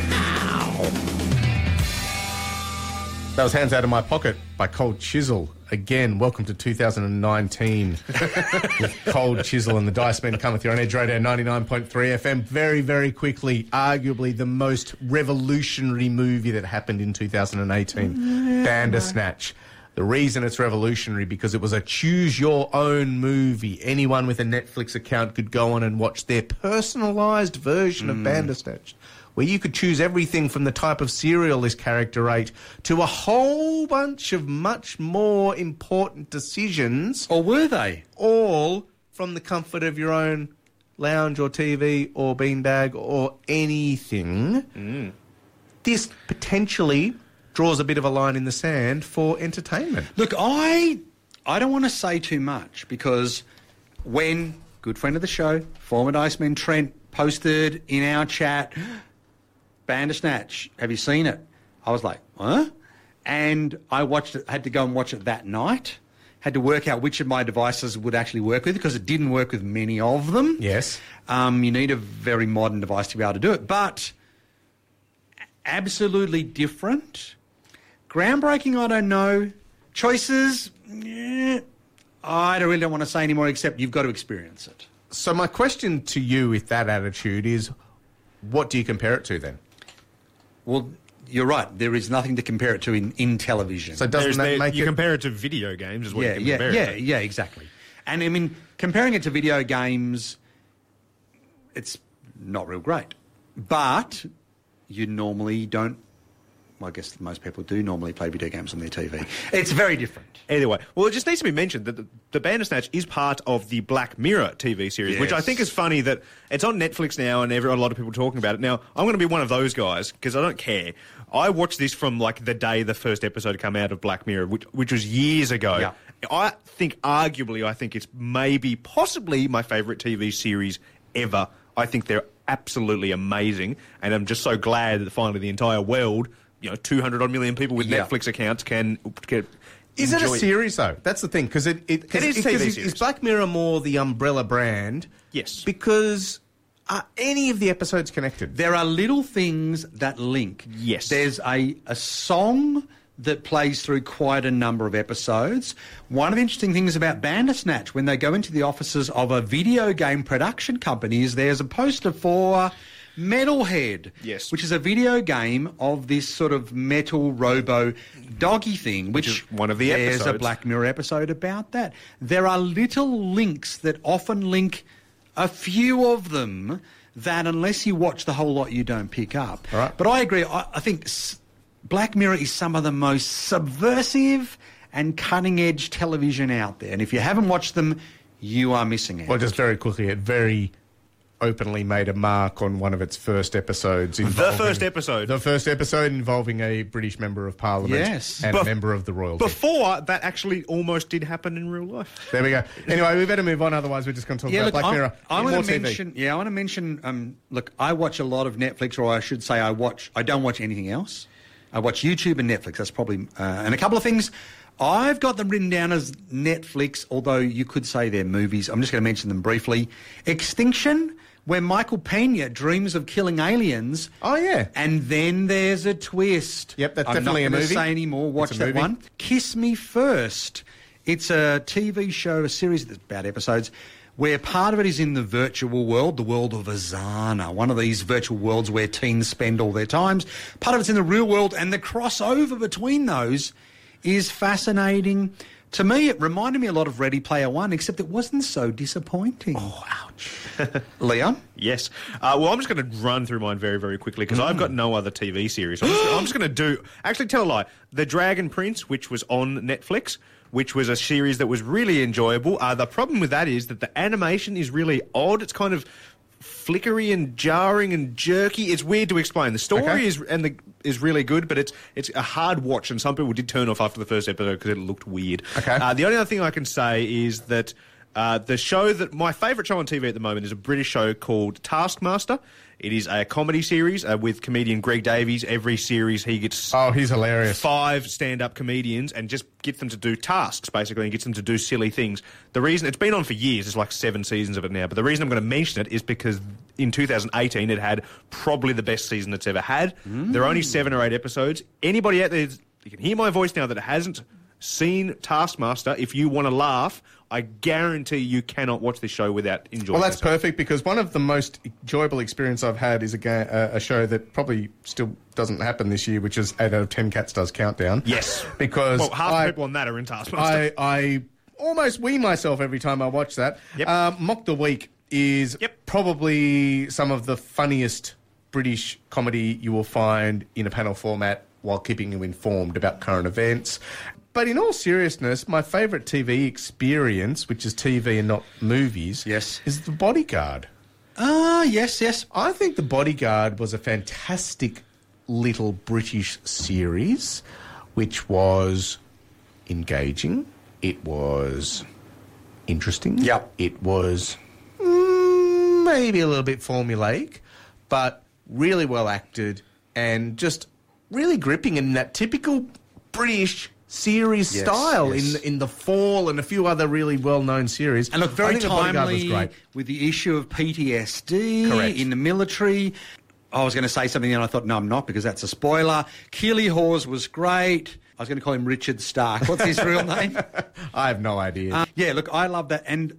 That was Hands Out of My Pocket by Cold Chisel. again, welcome to 2019 with Cold Chisel and the Dice Men come with you on Edge Radio 99.3 FM. Very, very quickly, arguably the most revolutionary movie that happened in 2018, Bandersnatch. The reason it's revolutionary because it was a choose-your-own movie. Anyone with a Netflix account could go on and watch their personalised version of Bandersnatch, where you could choose everything from the type of cereal this character ate to a whole bunch of much more important decisions. Or were they? All from the comfort of your own lounge or TV or beanbag or anything. This potentially draws a bit of a line in the sand for entertainment. Look, I don't want to say too much because when good friend of the show, former Dice Man Trent, posted in our chat, Bandersnatch, have you seen it? I was like, huh? And I watched it, had to go and watch it that night. Had to work out which of my devices would actually work with it because it didn't work with many of them. Yes. You need a very modern device to be able to do it. But absolutely different. Groundbreaking, I don't know. Choices, I really don't want to say anymore except you've got to experience it. So my question to you with that attitude is, what do you compare it to then? Well, you're right. There is nothing to compare it to in television. So doesn't that make you it... compare it to video games is what you can compare it to. Yeah, exactly. And I mean, comparing it to video games, it's not real great. But you normally don't... Well, I guess most people do normally play video games on their TV. It's very different. Anyway, well, it just needs to be mentioned that the Bandersnatch is part of the Black Mirror TV series, which I think is funny that it's on Netflix now and a lot of people are talking about it. Now, I'm going to be one of those guys because I don't care. I watched this from like the day the first episode came out of Black Mirror, which was years ago. Yeah. I think it's possibly my favourite TV series ever. I think they're absolutely amazing, and I'm just so glad that finally the entire world, 200 odd million people with Netflix accounts can Is it a series, though? That's the thing, because it is TV series. Is Black Mirror more the umbrella brand? Yes. Because are any of the episodes connected? There are little things that link. Yes. There's a song that plays through quite a number of episodes. One of the interesting things about Bandersnatch, when they go into the offices of a video game production company, is there's a poster for Metalhead, yes, which is a video game of this sort of metal robo doggy thing, which is one of the episodes. There's a Black Mirror episode about that. There are little links that often link a few of them that unless you watch the whole lot, you don't pick up. All right. But I agree. I think Black Mirror is some of the most subversive and cutting-edge television out there. And if you haven't watched them, you are missing out. Well, just very quickly, it very openly made a mark on one of its first episodes. The first episode involving a British Member of Parliament and a member of the royalty. Before, that actually almost did happen in real life. There we go. Anyway, we better move on, otherwise we're just going to talk about Black Mirror. I want to mention, look, I watch a lot of Netflix, or I should say I don't watch anything else. I watch YouTube and Netflix. That's probably... and a couple of things. I've got them written down as Netflix, although you could say they're movies. I'm just going to mention them briefly. Extinction, where Michael Pena dreams of killing aliens. Oh, yeah. And then there's a twist. Yep, that's definitely a movie. I'm not going to say anymore. Watch that one. Kiss Me First. It's a TV show, a series that's about episodes, where part of it is in the virtual world, the world of Azana, one of these virtual worlds where teens spend all their times. Part of it's in the real world, and the crossover between those is fascinating. To me, it reminded me a lot of Ready Player One, except it wasn't so disappointing. Oh, ouch. Leon? Yes. Well, I'm just going to run through mine very, very quickly because I've got no other TV series. I'm just going to do... Actually, tell a lie. The Dragon Prince, which was on Netflix, which was a series that was really enjoyable. The problem with that is that the animation is really odd. It's kind of flickery and jarring and jerky. It's weird to explain. The story is really good, but it's a hard watch, and some people did turn off after the first episode because it looked weird. Okay. The only other thing I can say is that the show that my favourite show on TV at the moment is a British show called Taskmaster. It is a comedy series with comedian Greg Davies. Every series he gets... Oh, he's hilarious. 5 stand-up comedians and just gets them to do tasks, basically, and gets them to do silly things. The reason... It's been on for years. There's like 7 seasons of it now. But the reason I'm going to mention it is because in 2018 it had probably the best season it's ever had. There are only 7 or 8 episodes. Anybody out there... You can hear my voice now that hasn't seen Taskmaster, if you want to laugh, I guarantee you cannot watch this show without enjoying Well, that's yourself. perfect, because one of the most enjoyable experience I've had is a show that probably still doesn't happen this year, which is 8 out of 10 Cats Does Countdown. Yes. Because Well, half the people on that are in Taskmaster. I almost wee myself every time I watch that. Yep. Mock the Week is probably some of the funniest British comedy you will find in a panel format while keeping you informed about current events. But in all seriousness, my favourite TV experience, which is TV and not movies, is The Bodyguard. Yes. I think The Bodyguard was a fantastic little British series, which was engaging. It was interesting. Yep. It was maybe a little bit formulaic, but really well acted and just really gripping in that typical British series style in The Fall and a few other really well-known series. And look, I very think The Bodyguard was timely great. with the issue of PTSD Correct. in the military. I was going to say something and I thought, no, I'm not, because that's a spoiler. Keely Hawes was great. I was going to call him Richard Stark. What's his real name? I have no idea. Yeah, look, I love that. And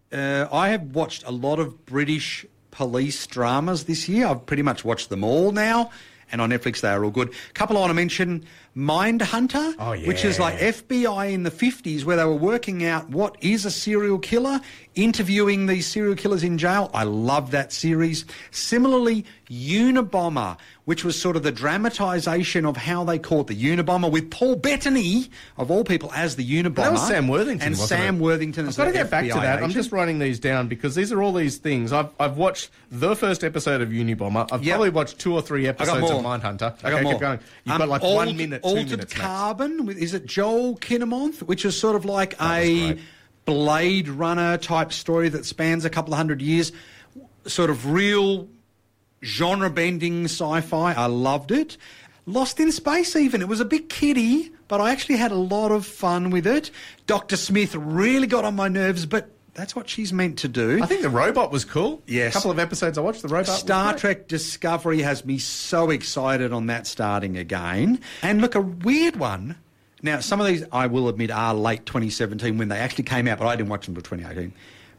I have watched a lot of British police dramas this year. I've pretty much watched them all now. And on Netflix, they are all good. A couple I want to mention, Mindhunter, which is like FBI in the 50s, where they were working out what is a serial killer, interviewing these serial killers in jail. I love that series. Similarly, Unabomber, which was sort of the dramatisation of how they caught the Unabomber, with Paul Bettany, of all people, as the Unabomber. That was Sam Worthington, And wasn't Sam it? Worthington as the I've got to get back to FBI that. I'm agent. just writing these down because these are all these things. I've watched the first episode of Unabomber. I've probably watched 2 or 3 episodes of Mindhunter. I got more. Keep going. You've got like 1 minute, 2 Altered minutes max. Carbon, is it Joel Kinnamonth, which is sort of like That was a great. Blade Runner type story that spans a couple of hundred years, sort of real genre-bending sci-fi. I loved it. Lost in Space even. It was a bit kiddie, but I actually had a lot of fun with it. Dr. Smith really got on my nerves, but that's what she's meant to do. I think the robot was cool. Yes. A couple of episodes I watched, the robot was Star great. Trek Discovery has me so excited on that starting again. And look, a weird one. Now, some of these, I will admit, are late 2017 when they actually came out, but I didn't watch them until 2018.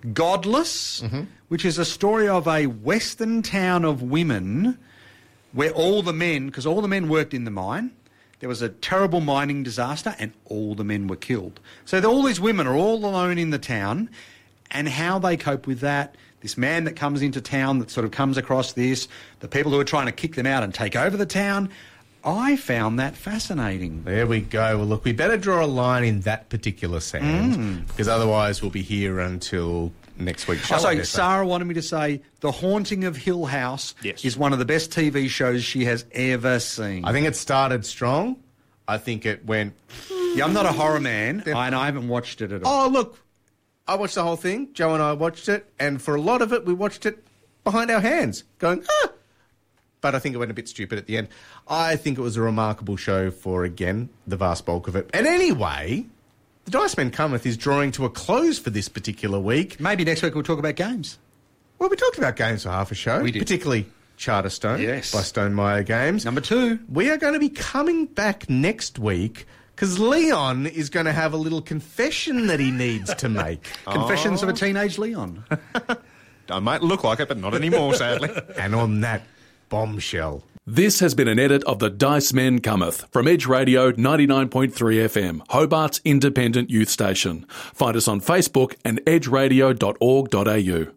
Godless, which is a story of a western town of women where all the men, because all the men worked in the mine, there was a terrible mining disaster and all the men were killed. So all these women are all alone in the town, and how they cope with that. This man that comes into town that sort of comes across this, the people who are trying to kick them out and take over the town. I found that fascinating. There we go. Well, look, we better draw a line in that particular sound because otherwise we'll be here until next week's show. Oh, I sorry, guess. Sarah wanted me to say The Haunting of Hill House is one of the best TV shows she has ever seen. I think it started strong. I think it went... Yeah, I'm not a horror man, and I haven't watched it at all. Oh, look, I watched the whole thing. Joe and I watched it, and for a lot of it, we watched it behind our hands, going, But I think it went a bit stupid at the end. I think it was a remarkable show for, again, the vast bulk of it. And anyway, the Dice Men Cometh is drawing to a close for this particular week. Maybe next week we'll talk about games. Well, we talked about games for half a show. We did. Particularly Charterstone Yes. by Stonemaier Games. Number 2. We are going to be coming back next week because Leon is going to have a little confession that he needs to make. Confessions of a Teenage Leon. I might look like it, but not anymore, sadly. And on that bombshell. This has been an edit of The Dice Men Cometh from Edge Radio 99.3 FM, Hobart's independent youth station. Find us on Facebook and edgeradio.org.au.